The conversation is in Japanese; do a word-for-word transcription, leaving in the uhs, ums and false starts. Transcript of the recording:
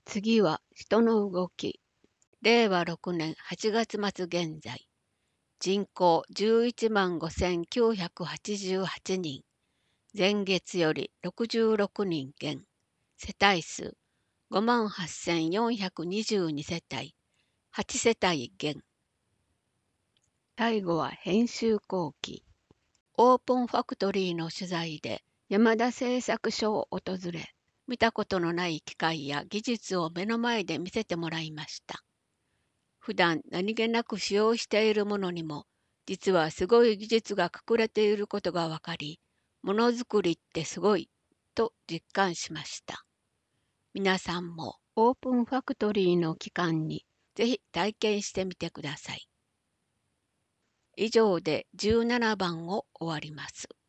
次は人の動き。れいわろくねんはちがつ末現在。人口じゅういちまんごせんきゅうひゃくはちじゅうはちにん。前月よりろくじゅうろくにん減。世帯数ごまんはっせんよんひゃくにじゅうに世帯。はち世帯減。最後は編集後期。オープンファクトリーの取材で山田製作所を訪れ、見たことのない機械や技術を目の前で見せてもらいました。普段何気なく使用しているものにも、実はすごい技術が隠れていることがわかり、ものづくりってすごいと実感しました。皆さんもオープンファクトリーの期間にぜひ体験してみてください。以上でじゅうななばんを終わります。